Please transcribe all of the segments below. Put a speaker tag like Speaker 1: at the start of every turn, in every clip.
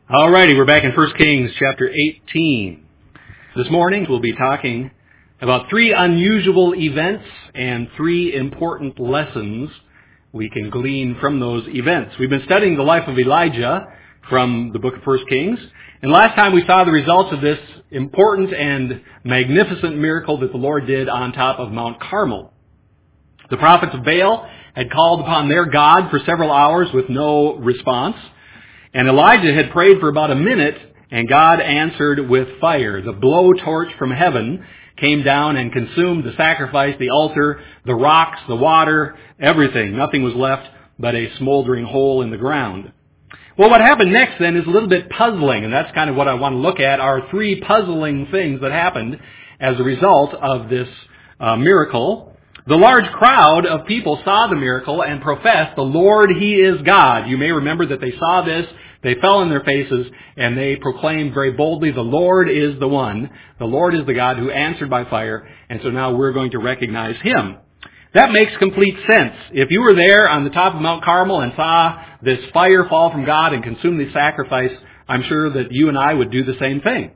Speaker 1: Alrighty, we're back in 1 Kings chapter 18. This morning we'll be talking about three unusual events and three important lessons we can glean from those events. We've been studying the life of Elijah from the book of 1 Kings, and last time we saw the results of this important and magnificent miracle that the Lord did on top of Mount Carmel. The prophets of Baal had called upon their God for several hours with no response. And Elijah had prayed for about a minute, and God answered with fire. The blowtorch from heaven came down and consumed the sacrifice, the altar, the rocks, the water, everything. Nothing was left but a smoldering hole in the ground. Well, what happened next then is a little bit puzzling, and that's kind of what I want to look at, are three puzzling things that happened as a result of this miracle. The large crowd of people saw the miracle and professed, "The Lord, He is God." You may remember that they saw this, they fell on their faces, and they proclaimed very boldly, "The Lord is the one. The Lord is the God who answered by fire, and so now we're going to recognize Him." That makes complete sense. If you were there on the top of Mount Carmel and saw this fire fall from God and consume the sacrifice, I'm sure that you and I would do the same thing.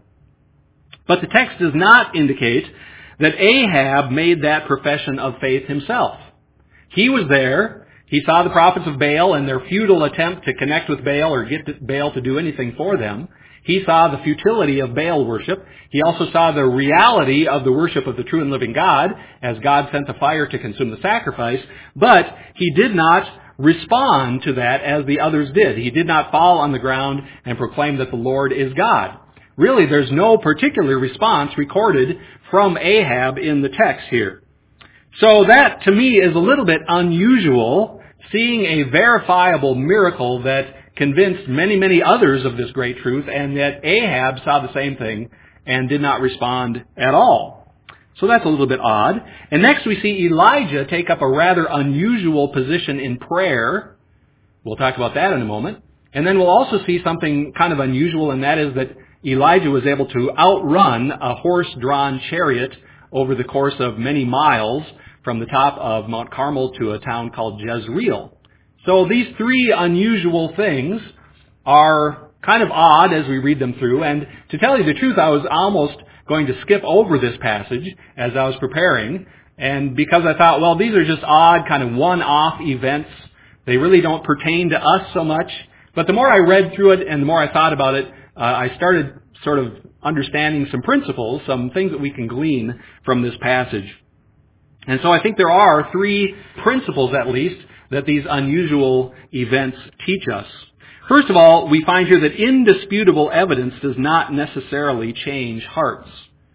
Speaker 1: But the text does not indicate that Ahab made that profession of faith himself. He was there. He saw the prophets of Baal and their futile attempt to connect with Baal or get Baal to do anything for them. He saw the futility of Baal worship. He also saw the reality of the worship of the true and living God as God sent the fire to consume the sacrifice. But he did not respond to that as the others did. He did not fall on the ground and proclaim that the Lord is God. Really, there's no particular response recorded from Ahab in the text here. So that, to me, is a little bit unusual, seeing a verifiable miracle that convinced many, many others of this great truth, and yet Ahab saw the same thing and did not respond at all. So that's a little bit odd. And next we see Elijah take up a rather unusual position in prayer. We'll talk about that in a moment. And then we'll also see something kind of unusual, and that is that Elijah was able to outrun a horse-drawn chariot over the course of many miles from the top of Mount Carmel to a town called Jezreel. So these three unusual things are kind of odd as we read them through. And to tell you the truth, I was almost going to skip over this passage as I was preparing. And because I thought, well, these are just odd kind of one-off events. They really don't pertain to us so much. But the more I read through it and the more I thought about it, I started sort of understanding some principles, some things that we can glean from this passage. And so I think there are three principles, at least, that these unusual events teach us. First of all, we find here that indisputable evidence does not necessarily change hearts.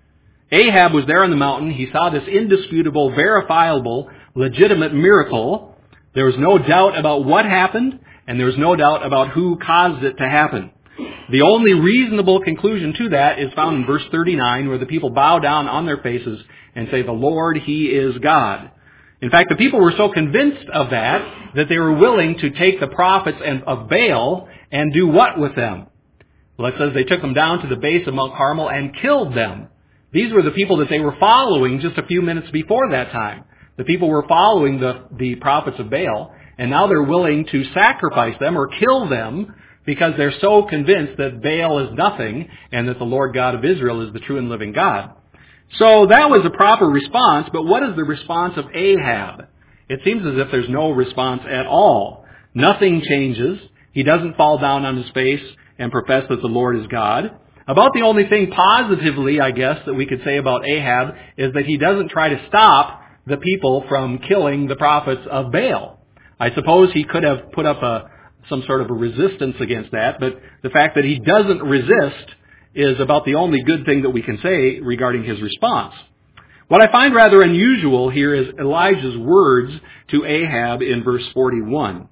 Speaker 1: Ahab was there on the mountain. He saw this indisputable, verifiable, legitimate miracle. There was no doubt about what happened, and there was no doubt about who caused it to happen. The only reasonable conclusion to that is found in verse 39, where the people bow down on their faces and say, "The Lord, He is God." In fact, the people were so convinced of that they were willing to take the prophets of Baal and do what with them? Well, it says they took them down to the base of Mount Carmel and killed them. These were the people that they were following just a few minutes before that time. The people were following the prophets of Baal, and now they're willing to sacrifice them or kill them because they're so convinced that Baal is nothing and that the Lord God of Israel is the true and living God. So that was a proper response, but what is the response of Ahab? It seems as if there's no response at all. Nothing changes. He doesn't fall down on his face and profess that the Lord is God. About the only thing positively, I guess, that we could say about Ahab is that he doesn't try to stop the people from killing the prophets of Baal. I suppose he could have put up some sort of a resistance against that, but the fact that he doesn't resist is about the only good thing that we can say regarding his response. What I find rather unusual here is Elijah's words to Ahab in verse 41.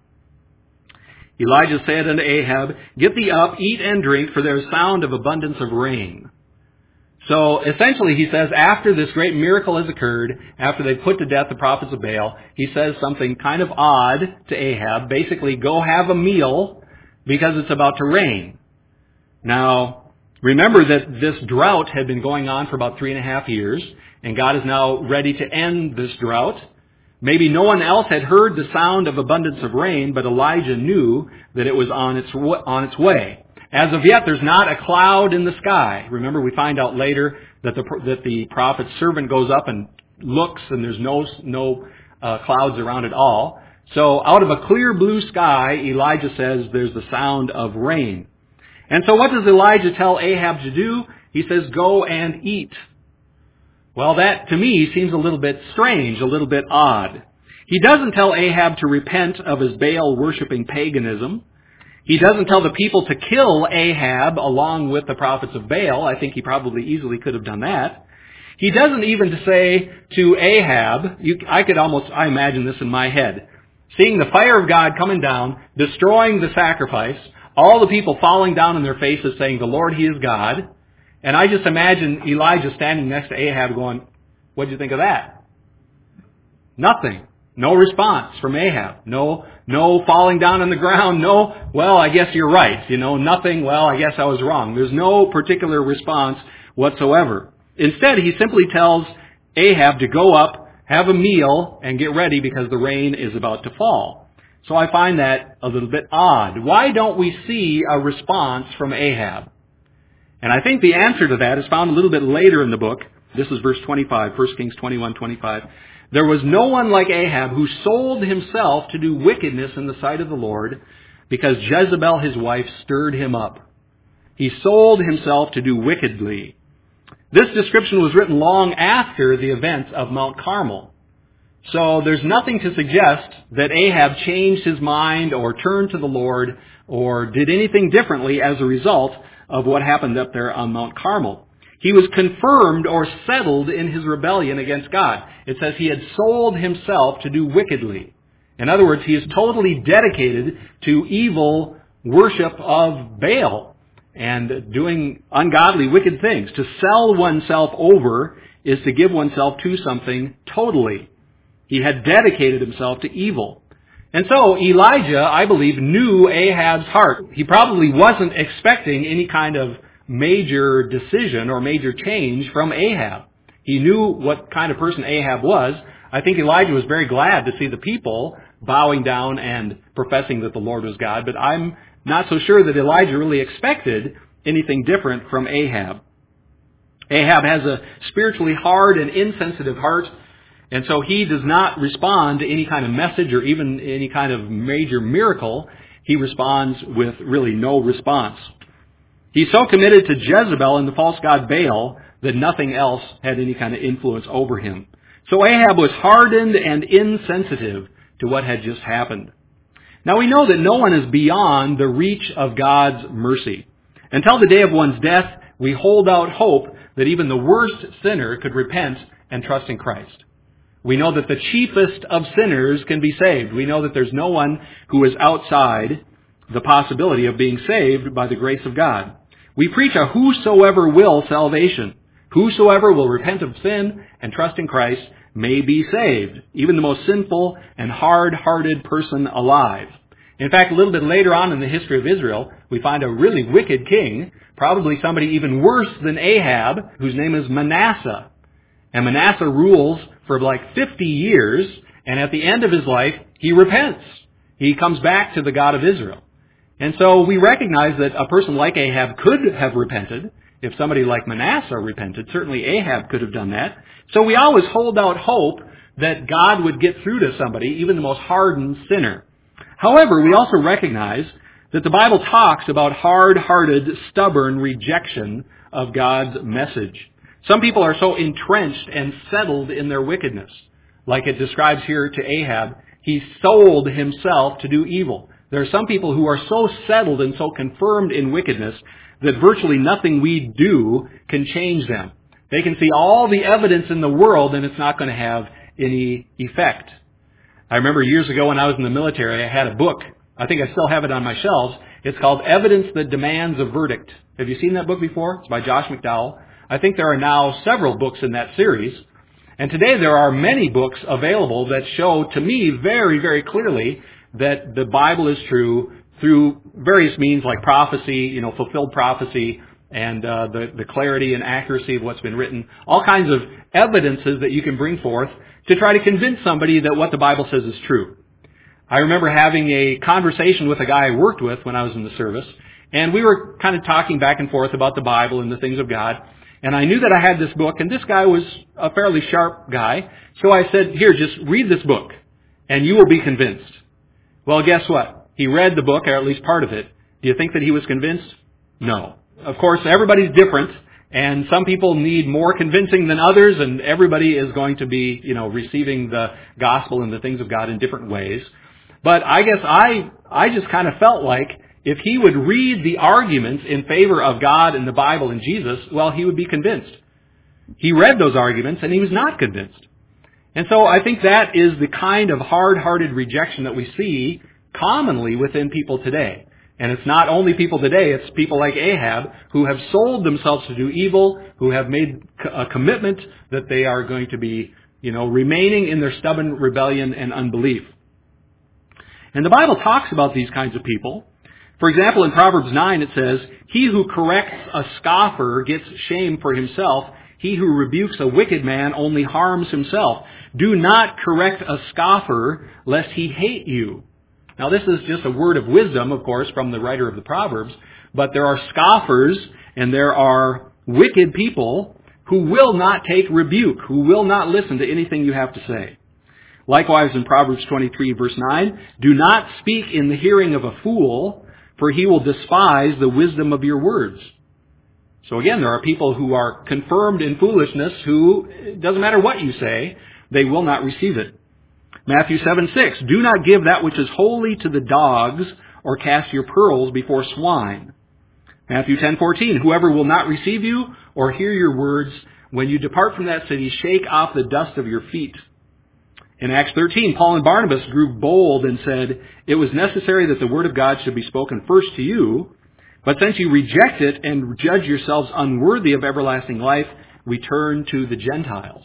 Speaker 1: Elijah said unto Ahab, "Get thee up, eat and drink, for there is sound of abundance of rain." So essentially he says after this great miracle has occurred, after they put to death the prophets of Baal, he says something kind of odd to Ahab. Basically, go have a meal because it's about to rain. Now, remember that this drought had been going on for about 3.5 years, and God is now ready to end this drought. Maybe no one else had heard the sound of abundance of rain, but Elijah knew that it was on its way. As of yet, there's not a cloud in the sky. Remember, we find out later that the prophet's servant goes up and looks, and there's no clouds around at all. So out of a clear blue sky, Elijah says there's the sound of rain. And so what does Elijah tell Ahab to do? He says, go and eat. Well, that to me seems a little bit strange, a little bit odd. He doesn't tell Ahab to repent of his Baal-worshipping paganism. He doesn't tell the people to kill Ahab along with the prophets of Baal. I think he probably easily could have done that. He doesn't even say to Ahab, I imagine this in my head, seeing the fire of God coming down, destroying the sacrifice, all the people falling down on their faces saying, the Lord, He is God. And I just imagine Elijah standing next to Ahab going, what'd you think of that? Nothing. No response from Ahab. No falling down on the ground. No, well, I guess you're right. Nothing, well, I guess I was wrong. There's no particular response whatsoever. Instead, he simply tells Ahab to go up, have a meal, and get ready because the rain is about to fall. So I find that a little bit odd. Why don't we see a response from Ahab? And I think the answer to that is found a little bit later in the book. This is verse 25, 1 Kings 21:25. There was no one like Ahab who sold himself to do wickedness in the sight of the Lord because Jezebel his wife stirred him up. He sold himself to do wickedly. This description was written long after the events of Mount Carmel. So there's nothing to suggest that Ahab changed his mind or turned to the Lord or did anything differently as a result of what happened up there on Mount Carmel. He was confirmed or settled in his rebellion against God. It says he had sold himself to do wickedly. In other words, he is totally dedicated to evil worship of Baal and doing ungodly, wicked things. To sell oneself over is to give oneself to something totally. He had dedicated himself to evil. And so Elijah, I believe, knew Ahab's heart. He probably wasn't expecting any kind of major decision or major change from Ahab. He knew what kind of person Ahab was. I think Elijah was very glad to see the people bowing down and professing that the Lord was God, but I'm not so sure that Elijah really expected anything different from Ahab. Ahab has a spiritually hard and insensitive heart, and so he does not respond to any kind of message or even any kind of major miracle. He responds with really no response. He's so committed to Jezebel and the false god Baal that nothing else had any kind of influence over him. So Ahab was hardened and insensitive to what had just happened. Now we know that no one is beyond the reach of God's mercy. Until the day of one's death, we hold out hope that even the worst sinner could repent and trust in Christ. We know that the chiefest of sinners can be saved. We know that there's no one who is outside the possibility of being saved by the grace of God. We preach a whosoever will salvation. Whosoever will repent of sin and trust in Christ may be saved, even the most sinful and hard-hearted person alive. In fact, a little bit later on in the history of Israel, we find a really wicked king, probably somebody even worse than Ahab, whose name is Manasseh. And Manasseh rules for like 50 years, and at the end of his life, he repents. He comes back to the God of Israel. And so we recognize that a person like Ahab could have repented. If somebody like Manasseh repented, certainly Ahab could have done that. So we always hold out hope that God would get through to somebody, even the most hardened sinner. However, we also recognize that the Bible talks about hard-hearted, stubborn rejection of God's message. Some people are so entrenched and settled in their wickedness. Like it describes here to Ahab, he sold himself to do evil. There are some people who are so settled and so confirmed in wickedness that virtually nothing we do can change them. They can see all the evidence in the world and it's not going to have any effect. I remember years ago when I was in the military, I had a book. I think I still have it on my shelves. It's called Evidence That Demands a Verdict. Have you seen that book before? It's by Josh McDowell. I think there are now several books in that series. And today there are many books available that show to me very, very clearly that the Bible is true through various means like prophecy, fulfilled prophecy, and the clarity and accuracy of what's been written. All kinds of evidences that you can bring forth to try to convince somebody that what the Bible says is true. I remember having a conversation with a guy I worked with when I was in the service, And we were kind of talking back and forth about the Bible and the things of God. And I knew that I had this book, and this guy was a fairly sharp guy. So I said, here, just read this book, and you will be convinced. Well, guess what? He read the book, or at least part of it. Do you think that he was convinced? No. Of course, everybody's different, and some people need more convincing than others, and everybody is going to be, receiving the gospel and the things of God in different ways. But I guess I just kind of felt like if he would read the arguments in favor of God and the Bible and Jesus, well, he would be convinced. He read those arguments, and he was not convinced. And so I think that is the kind of hard-hearted rejection that we see commonly within people today. And it's not only people today, it's people like Ahab who have sold themselves to do evil, who have made a commitment that they are going to be, remaining in their stubborn rebellion and unbelief. And the Bible talks about these kinds of people. For example, in Proverbs 9 it says, "He who corrects a scoffer gets shame for himself. He who rebukes a wicked man only harms himself. Do not correct a scoffer, lest he hate you." Now this is just a word of wisdom, of course, from the writer of the Proverbs, but there are scoffers and there are wicked people who will not take rebuke, who will not listen to anything you have to say. Likewise in Proverbs 23 verse 9, "Do not speak in the hearing of a fool, for he will despise the wisdom of your words." So again, there are people who are confirmed in foolishness who, it doesn't matter what you say, they will not receive it. Matthew 7:6, "Do not give that which is holy to the dogs, or cast your pearls before swine." Matthew 10:14, "Whoever will not receive you or hear your words, when you depart from that city, shake off the dust of your feet." In Acts 13, Paul and Barnabas grew bold and said, "It was necessary that the word of God should be spoken first to you, but since you reject it and judge yourselves unworthy of everlasting life, we turn to the Gentiles."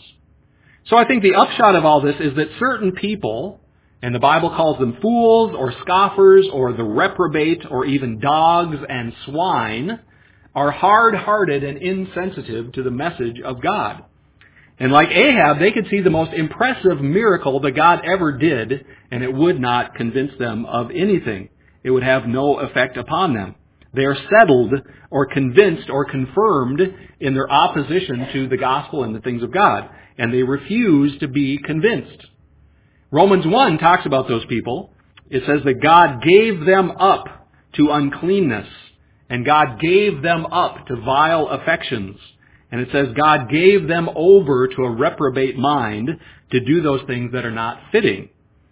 Speaker 1: So I think the upshot of all this is that certain people, and the Bible calls them fools or scoffers or the reprobate or even dogs and swine, are hard-hearted and insensitive to the message of God. And like Ahab, they could see the most impressive miracle that God ever did, and it would not convince them of anything. It would have no effect upon them. They are settled or convinced or confirmed in their opposition to the gospel and the things of God, and they refuse to be convinced. Romans 1 talks about those people. It says that God gave them up to uncleanness, and God gave them up to vile affections. And it says God gave them over to a reprobate mind to do those things that are not fitting.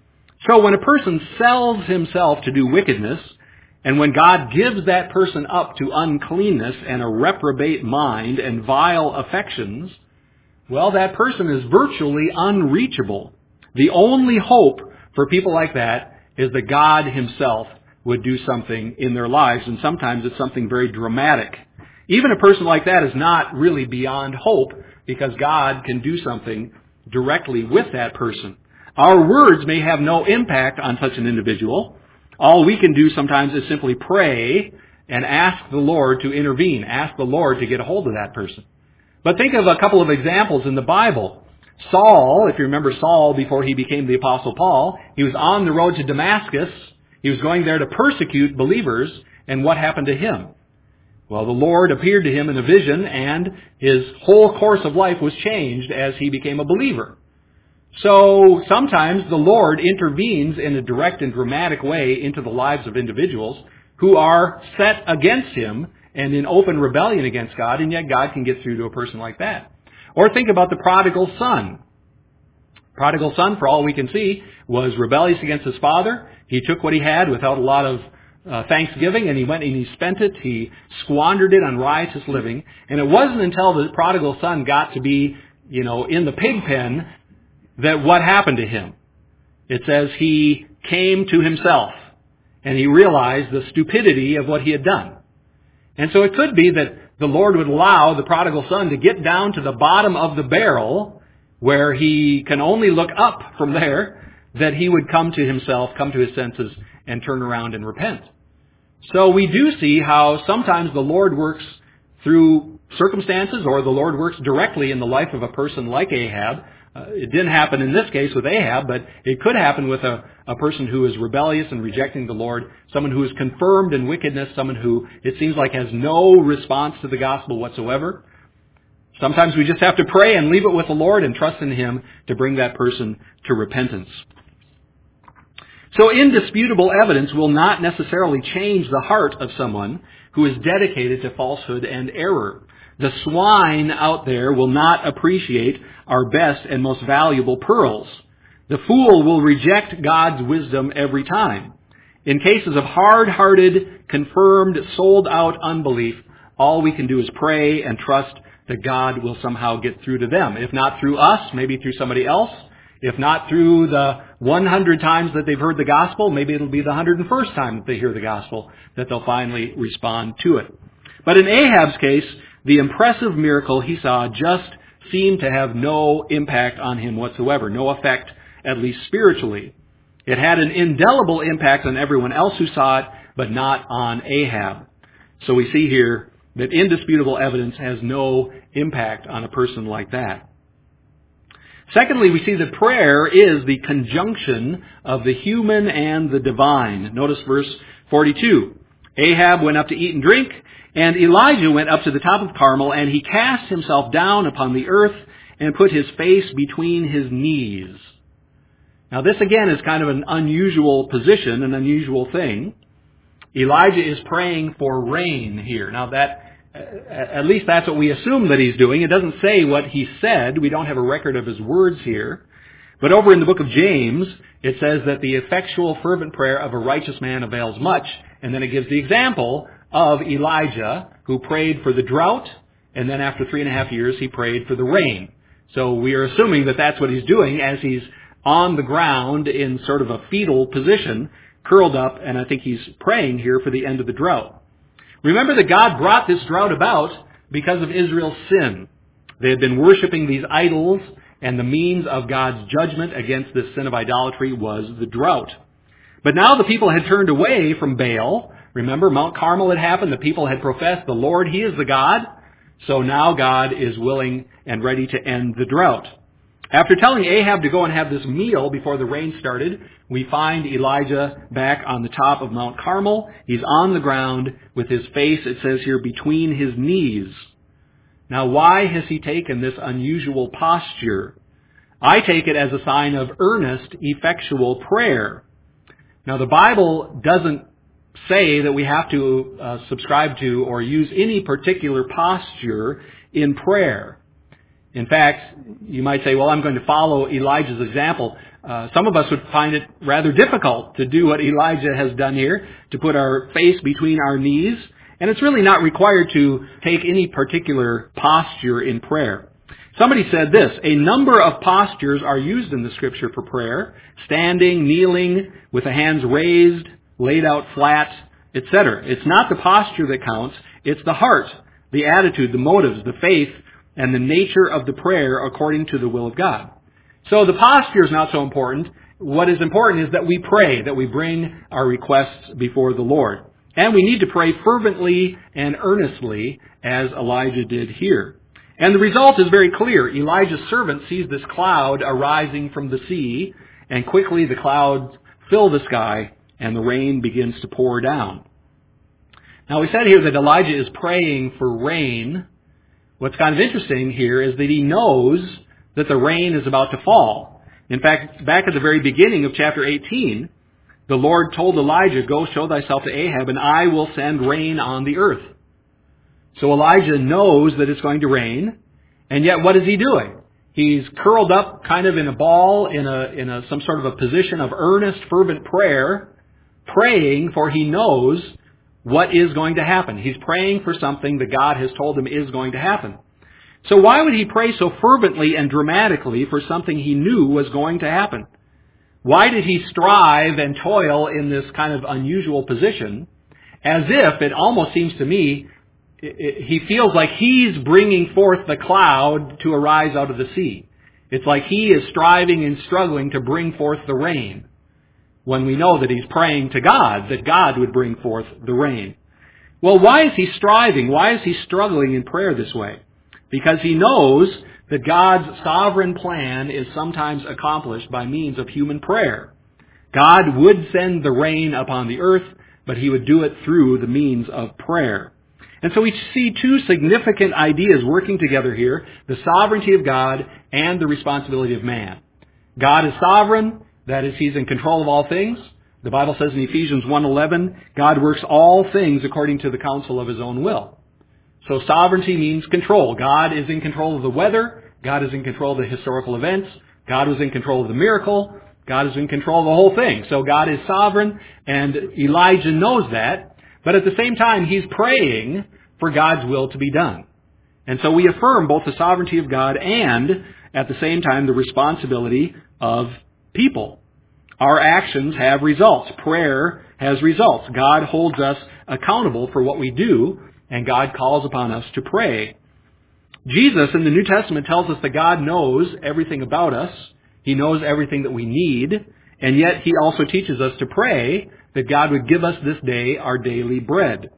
Speaker 1: So when a person sells himself to do wickedness, and when God gives that person up to uncleanness and a reprobate mind and vile affections, well, that person is virtually unreachable. The only hope for people like that is that God himself would do something in their lives, and sometimes it's something very dramatic. Even a person like that is not really beyond hope, because God can do something directly with that person. Our words may have no impact on such an individual. All we can do sometimes is simply pray and ask the Lord to intervene, ask the Lord to get a hold of that person. But think of a couple of examples in the Bible. Saul, if you remember Saul before he became the Apostle Paul, he was on the road to Damascus. He was going there to persecute believers, and what happened to him? Well, the Lord appeared to him in a vision, and his whole course of life was changed as he became a believer. So sometimes the Lord intervenes in a direct and dramatic way into the lives of individuals who are set against him and in open rebellion against God, and yet God can get through to a person like that. Or think about the prodigal son. Prodigal son, for all we can see, was rebellious against his father. He took what he had without a lot of thanksgiving, and he went and he spent it. He squandered it on riotous living. And it wasn't until the prodigal son got to be, in the pig pen that what happened to him. It says he came to himself, and he realized the stupidity of what he had done. And so it could be that the Lord would allow the prodigal son to get down to the bottom of the barrel, where he can only look up from there, that he would come to himself, come to his senses, and turn around and repent. So we do see how sometimes the Lord works through circumstances, or the Lord works directly in the life of a person like Ahab, It didn't happen in this case with Ahab, but it could happen with a person who is rebellious and rejecting the Lord, someone who is confirmed in wickedness, someone who it seems like has no response to the gospel whatsoever. Sometimes we just have to pray and leave it with the Lord and trust in Him to bring that person to repentance. So indisputable evidence will not necessarily change the heart of someone who is dedicated to falsehood and error. The swine out there will not appreciate our best and most valuable pearls. The fool will reject God's wisdom every time. In cases of hard-hearted, confirmed, sold-out unbelief, all we can do is pray and trust that God will somehow get through to them. If not through us, maybe through somebody else. If not through the 100 times that they've heard the gospel, maybe it'll be the 101st time that they hear the gospel that they'll finally respond to it. But in Ahab's case, the impressive miracle he saw just seemed to have no impact on him whatsoever, no effect, at least spiritually. It had an indelible impact on everyone else who saw it, but not on Ahab. So we see here that indisputable evidence has no impact on a person like that. Secondly, we see that prayer is the conjunction of the human and the divine. Notice verse 42. Ahab went up to eat and drink, and Elijah went up to the top of Carmel, and he cast himself down upon the earth and put his face between his knees. Now this again is kind of an unusual position, an unusual thing. Elijah is praying for rain here. Now that, at least that's what we assume that he's doing. It doesn't say what he said. We don't have a record of his words here. But over in the book of James, it says that the effectual fervent prayer of a righteous man avails much. And then it gives the example of Elijah, who prayed for the drought, and then after 3.5 years, he prayed for the rain. So we are assuming that that's what he's doing as he's on the ground in sort of a fetal position, curled up, and I think he's praying here for the end of the drought. Remember that God brought this drought about because of Israel's sin. They had been worshiping these idols, and the means of God's judgment against this sin of idolatry was the drought. But now the people had turned away from Baal. Remember, Mount Carmel had happened. The people had professed the Lord, He is the God. So now God is willing and ready to end the drought. After telling Ahab to go and have this meal before the rain started, we find Elijah back on the top of Mount Carmel. He's on the ground with his face, it says here, between his knees. Now, why has he taken this unusual posture? I take it as a sign of earnest, effectual prayer. Now, the Bible doesn't say that we have to subscribe to or use any particular posture in prayer. In fact, you might say, well, I'm going to follow Elijah's example. Some of us would find it rather difficult to do what Elijah has done here, to put our face between our knees. And it's really not required to take any particular posture in prayer. Somebody said this: a number of postures are used in the Scripture for prayer: standing, kneeling, with the hands raised, laid out flat, etc. It's not the posture that counts, it's the heart, the attitude, the motives, the faith, and the nature of the prayer according to the will of God. So the posture is not so important. What is important is that we pray, that we bring our requests before the Lord. And we need to pray fervently and earnestly, as Elijah did here. And the result is very clear. Elijah's servant sees this cloud arising from the sea, and quickly the clouds fill the sky, and the rain begins to pour down. Now, we said here that Elijah is praying for rain. What's kind of interesting here is that he knows that the rain is about to fall. In fact, back at the very beginning of chapter 18, the Lord told Elijah, "Go show thyself to Ahab, and I will send rain on the earth." So Elijah knows that it's going to rain, and yet what is he doing? He's curled up kind of in a ball, in some sort of a position of earnest, fervent prayer, praying, for he knows what is going to happen. He's praying for something that God has told him is going to happen. So why would he pray so fervently and dramatically for something he knew was going to happen? Why did he strive and toil in this kind of unusual position, as if, it almost seems to me, he feels like he's bringing forth the cloud to arise out of the sea. It's like he is striving and struggling to bring forth the rain, when we know that he's praying to God, that God would bring forth the rain. Well, why is he striving? Why is he struggling in prayer this way? Because he knows that God's sovereign plan is sometimes accomplished by means of human prayer. God would send the rain upon the earth, but He would do it through the means of prayer. And so we see two significant ideas working together here, the sovereignty of God and the responsibility of man. God is sovereign, that is, He's in control of all things. The Bible says in Ephesians 1:11, God works all things according to the counsel of His own will. So sovereignty means control. God is in control of the weather. God is in control of the historical events. God was in control of the miracle. God is in control of the whole thing. So God is sovereign, and Elijah knows that. But at the same time, he's praying for God's will to be done. And so we affirm both the sovereignty of God and, at the same time, the responsibility of people. Our actions have results. Prayer has results. God holds us accountable for what we do, and God calls upon us to pray. Jesus in the New Testament tells us that God knows everything about us. He knows everything that we need, and yet He also teaches us to pray that God would give us this day our daily bread.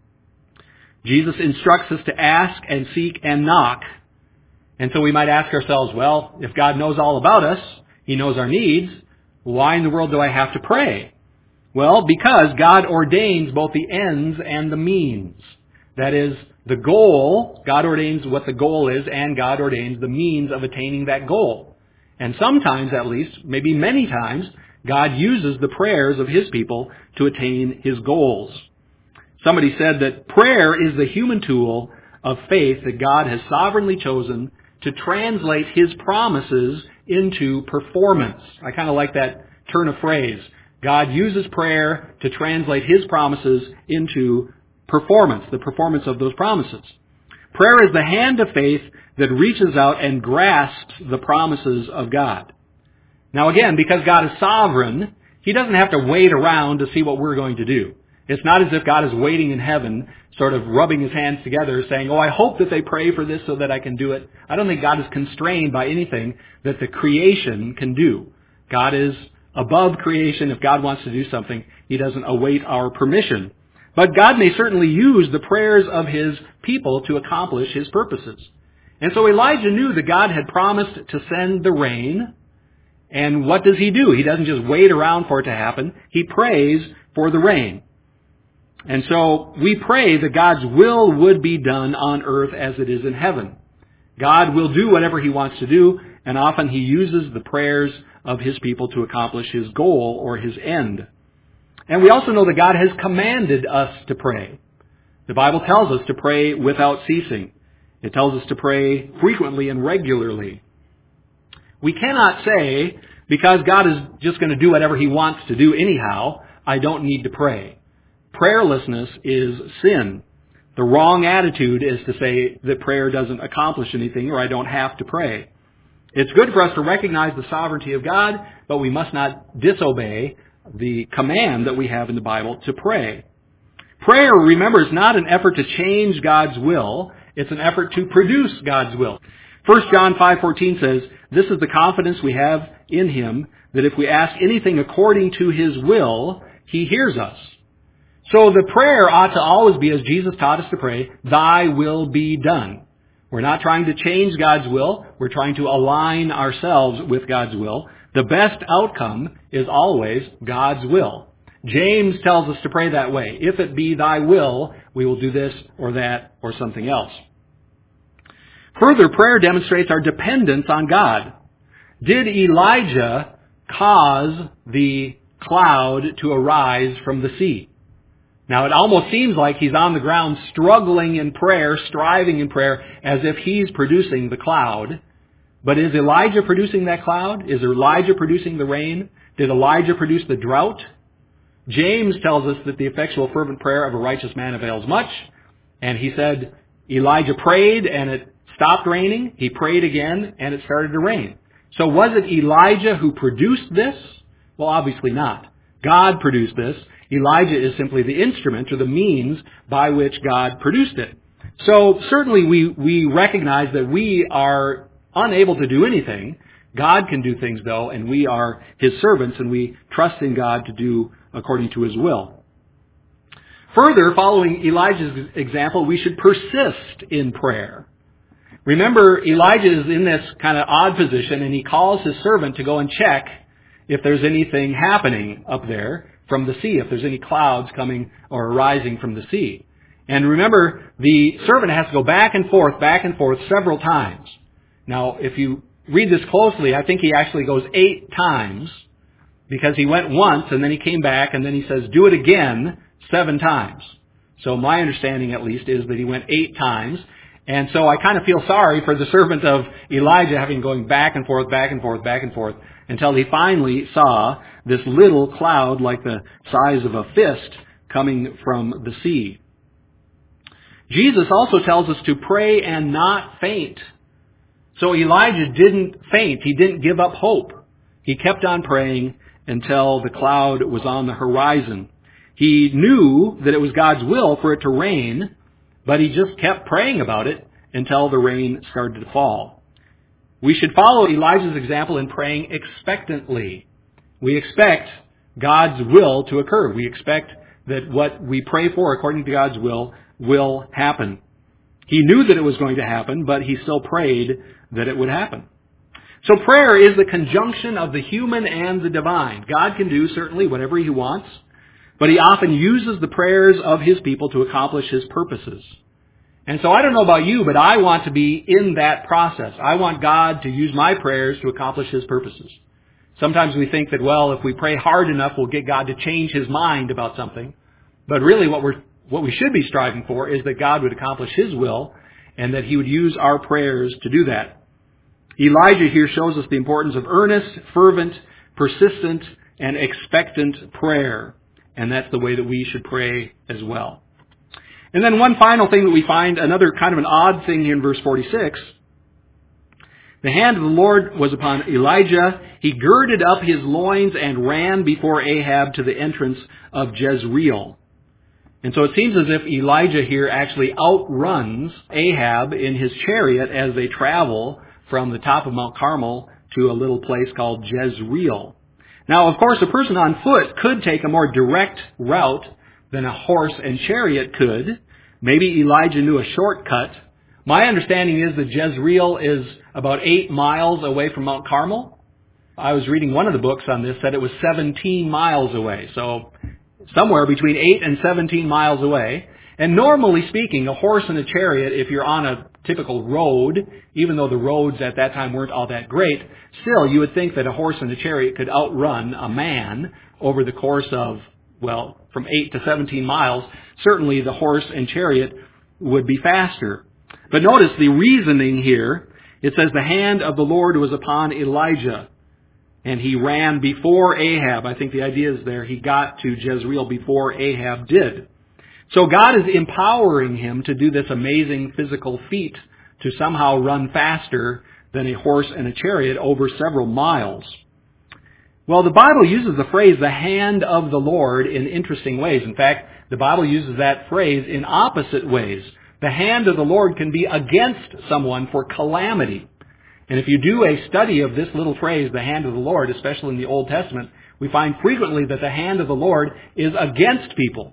Speaker 1: Jesus instructs us to ask and seek and knock. And so we might ask ourselves, well, if God knows all about us, He knows our needs, why in the world do I have to pray? Well, because God ordains both the ends and the means. That is, the goal, God ordains what the goal is, and God ordains the means of attaining that goal. And sometimes, at least, maybe many times, God uses the prayers of His people to attain His goals. Somebody said that prayer is the human tool of faith that God has sovereignly chosen to translate His promises into performance. I kind of like that turn of phrase. God uses prayer to translate His promises into performance, the performance of those promises. Prayer is the hand of faith that reaches out and grasps the promises of God. Now again, because God is sovereign, He doesn't have to wait around to see what we're going to do. It's not as if God is waiting in heaven, sort of rubbing His hands together, saying, oh, I hope that they pray for this so that I can do it. I don't think God is constrained by anything that the creation can do. God is above creation. If God wants to do something, He doesn't await our permission. But God may certainly use the prayers of His people to accomplish His purposes. And so Elijah knew that God had promised to send the rain. And what does he do? He doesn't just wait around for it to happen. He prays for the rain. And so we pray that God's will would be done on earth as it is in heaven. God will do whatever He wants to do, and often He uses the prayers of His people to accomplish His goal or His end. And we also know that God has commanded us to pray. The Bible tells us to pray without ceasing. It tells us to pray frequently and regularly. We cannot say, because God is just going to do whatever He wants to do anyhow, I don't need to pray. Prayerlessness is sin. The wrong attitude is to say that prayer doesn't accomplish anything or I don't have to pray. It's good for us to recognize the sovereignty of God, but we must not disobey the command that we have in the Bible to pray. Prayer, remember, is not an effort to change God's will. It's an effort to produce God's will. 1 John 5:14 says, this is the confidence we have in Him, that if we ask anything according to His will, He hears us. So the prayer ought to always be, as Jesus taught us to pray, Thy will be done. We're not trying to change God's will. We're trying to align ourselves with God's will. The best outcome is always God's will. James tells us to pray that way. If it be Thy will, we will do this or that or something else. Further, prayer demonstrates our dependence on God. Did Elijah cause the cloud to arise from the sea? Now, it almost seems like he's on the ground struggling in prayer, striving in prayer, as if he's producing the cloud. But is Elijah producing that cloud? Is Elijah producing the rain? Did Elijah produce the drought? James tells us that the effectual fervent prayer of a righteous man avails much. And he said Elijah prayed and it stopped raining. He prayed again and it started to rain. So was it Elijah who produced this? Well, obviously not. God produced this. Elijah is simply the instrument or the means by which God produced it. So certainly we recognize that we are unable to do anything. God can do things though, and we are His servants, and we trust in God to do according to His will. Further, following Elijah's example, we should persist in prayer. Remember, Elijah is in this kind of odd position, and he calls his servant to go and check if there's anything happening up there from the sea, if there's any clouds coming or arising from the sea. And remember, the servant has to go back and forth several times. Now, if you read this closely, I think he actually goes 8 times, because he went once and then he came back and then he says, do it again 7 times. So my understanding at least is that he went 8 times. And so I kind of feel sorry for the servant of Elijah having going back and forth, until he finally saw this little cloud like the size of a fist coming from the sea. Jesus also tells us to pray and not faint. So Elijah didn't faint. He didn't give up hope. He kept on praying until the cloud was on the horizon. He knew that it was God's will for it to rain, but he just kept praying about it until the rain started to fall. We should follow Elijah's example in praying expectantly. We expect God's will to occur. We expect that what we pray for according to God's will happen. He knew that it was going to happen, but he still prayed that it would happen. So prayer is the conjunction of the human and the divine. God can do certainly whatever he wants, but he often uses the prayers of his people to accomplish his purposes. And so I don't know about you, but I want to be in that process. I want God to use my prayers to accomplish his purposes. Sometimes we think that, well, if we pray hard enough, we'll get God to change his mind about something. But really what we should be striving for is that God would accomplish his will and that he would use our prayers to do that. Elijah here shows us the importance of earnest, fervent, persistent, and expectant prayer. And that's the way that we should pray as well. And then one final thing that we find, another kind of an odd thing here in verse 46. The hand of the Lord was upon Elijah. He girded up his loins and ran before Ahab to the entrance of Jezreel. And so it seems as if Elijah here actually outruns Ahab in his chariot as they travel from the top of Mount Carmel to a little place called Jezreel. Now, of course, a person on foot could take a more direct route than a horse and chariot could. Maybe Elijah knew a shortcut. My understanding is that Jezreel is about 8 miles away from Mount Carmel. I was reading one of the books on this, said it was 17 miles away. So somewhere between 8 and 17 miles away. And normally speaking, a horse and a chariot, if you're on a typical road, even though the roads at that time weren't all that great, still you would think that a horse and a chariot could outrun a man over the course of, well, from 8 to 17 miles. Certainly the horse and chariot would be faster. But notice the reasoning here. It says the hand of the Lord was upon Elijah, and he ran before Ahab. I think the idea is there, he got to Jezreel before Ahab did. So God is empowering him to do this amazing physical feat, to somehow run faster than a horse and a chariot over several miles. Well, the Bible uses the phrase, the hand of the Lord, in interesting ways. In fact, the Bible uses that phrase in opposite ways. The hand of the Lord can be against someone for calamity. And if you do a study of this little phrase, the hand of the Lord, especially in the Old Testament, we find frequently that the hand of the Lord is against people.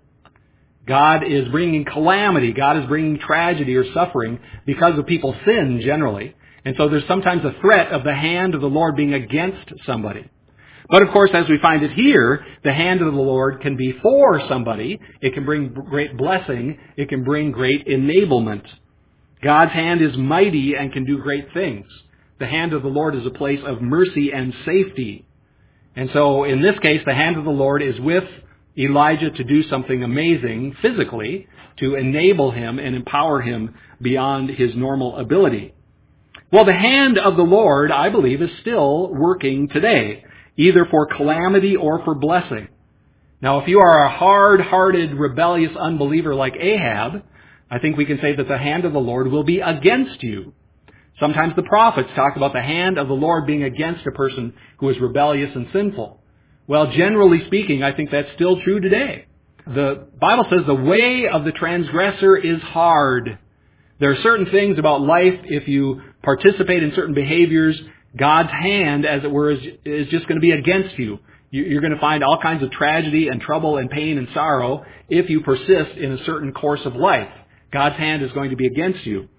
Speaker 1: God is bringing calamity. God is bringing tragedy or suffering because of people's sin generally. And so there's sometimes a threat of the hand of the Lord being against somebody. But of course, as we find it here, the hand of the Lord can be for somebody. It can bring great blessing. It can bring great enablement. God's hand is mighty and can do great things. The hand of the Lord is a place of mercy and safety. And so in this case, the hand of the Lord is with Elijah to do something amazing physically, to enable him and empower him beyond his normal ability. Well, the hand of the Lord, I believe, is still working today, either for calamity or for blessing. Now, if you are a hard-hearted, rebellious unbeliever like Ahab, I think we can say that the hand of the Lord will be against you. Sometimes the prophets talk about the hand of the Lord being against a person who is rebellious and sinful. Well, generally speaking, I think that's still true today. The Bible says the way of the transgressor is hard. There are certain things about life, if you participate in certain behaviors, God's hand, as it were, is just going to be against you. You're going to find all kinds of tragedy and trouble and pain and sorrow if you persist in a certain course of life. God's hand is going to be against you.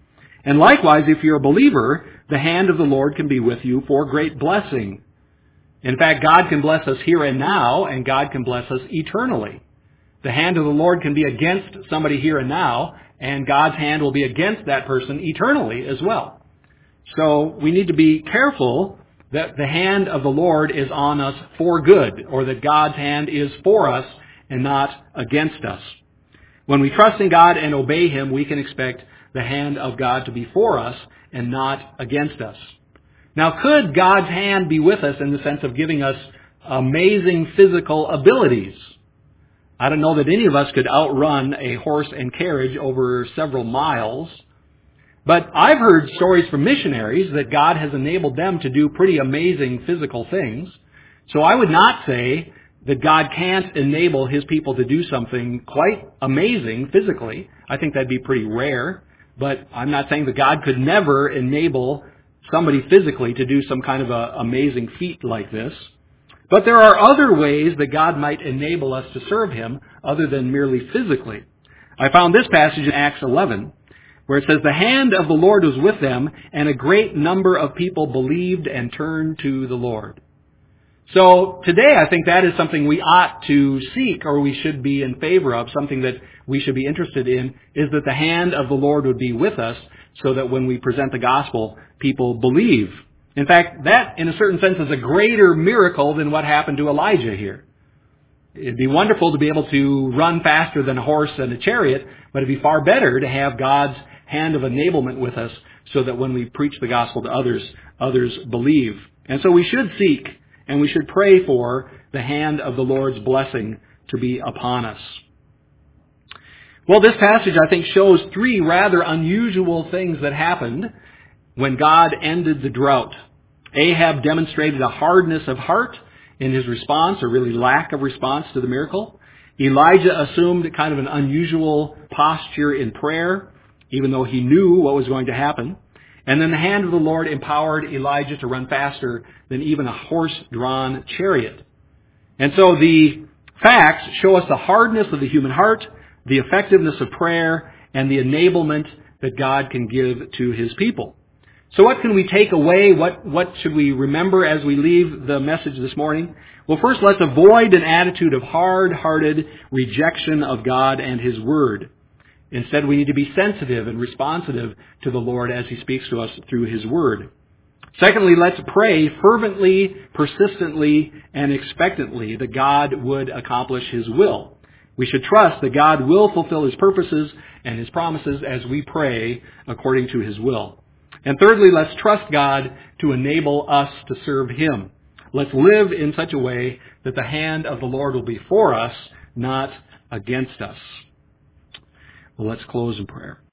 Speaker 1: And likewise, if you're a believer, the hand of the Lord can be with you for great blessing. In fact, God can bless us here and now, and God can bless us eternally. The hand of the Lord can be against somebody here and now, and God's hand will be against that person eternally as well. So we need to be careful that the hand of the Lord is on us for good, or that God's hand is for us and not against us. When we trust in God and obey Him, we can expect the hand of God to be for us and not against us. Now, could God's hand be with us in the sense of giving us amazing physical abilities? I don't know that any of us could outrun a horse and carriage over several miles, but I've heard stories from missionaries that God has enabled them to do pretty amazing physical things. So I would not say that God can't enable His people to do something quite amazing physically. I think that'd be pretty rare, but I'm not saying that God could never enable somebody physically to do some kind of an amazing feat like this. But there are other ways that God might enable us to serve Him other than merely physically. I found this passage in Acts 11, where it says, "The hand of the Lord was with them, and a great number of people believed and turned to the Lord." So today I think that is something we ought to seek, or we should be in favor of, something that we should be interested in, is that the hand of the Lord would be with us so that when we present the gospel, people believe. In fact, that in a certain sense is a greater miracle than what happened to Elijah here. It'd be wonderful to be able to run faster than a horse and a chariot, but it'd be far better to have God's hand of enablement with us so that when we preach the gospel to others, others believe. And so we should seek and we should pray for the hand of the Lord's blessing to be upon us. Well, this passage, I think, shows three rather unusual things that happened when God ended the drought. Ahab demonstrated a hardness of heart in his response, or really lack of response to the miracle. Elijah assumed kind of an unusual posture in prayer, even though he knew what was going to happen. And then the hand of the Lord empowered Elijah to run faster than even a horse-drawn chariot. And so the facts show us the hardness of the human heart, the effectiveness of prayer, and the enablement that God can give to His people. So what can we take away? What should we remember as we leave the message this morning? Well, first, let's avoid an attitude of hard-hearted rejection of God and His Word. Instead, we need to be sensitive and responsive to the Lord as He speaks to us through His Word. Secondly, let's pray fervently, persistently, and expectantly that God would accomplish His will. We should trust that God will fulfill His purposes and His promises as we pray according to His will. And thirdly, let's trust God to enable us to serve Him. Let's live in such a way that the hand of the Lord will be for us, not against us. Well, let's close in prayer.